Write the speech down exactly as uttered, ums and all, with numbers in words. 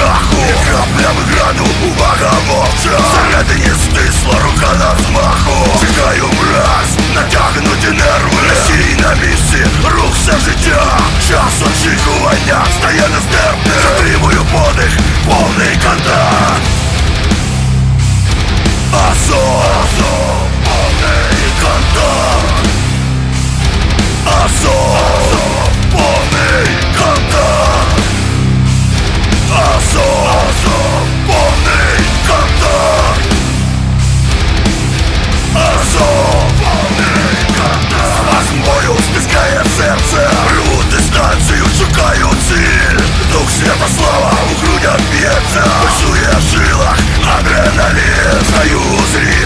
жаху і краплями граду, увага мовча. Всередині стисла рука на змаху. Чекаю мраз, натягнуті нерви. Не стій на місці, рух все життя. Час очікування стає нестерпним. Затримую подих, повний контакт. Азов, повний контакт. Азов, повний контакт. Азов, повний контакт. Азов, повний контакт. Спазм бою стискає серце. Рву дистанцію, шукаю ціль. Дух Святослава у грудях б'ється. Пульсує в жилах адреналін. Стаю зрі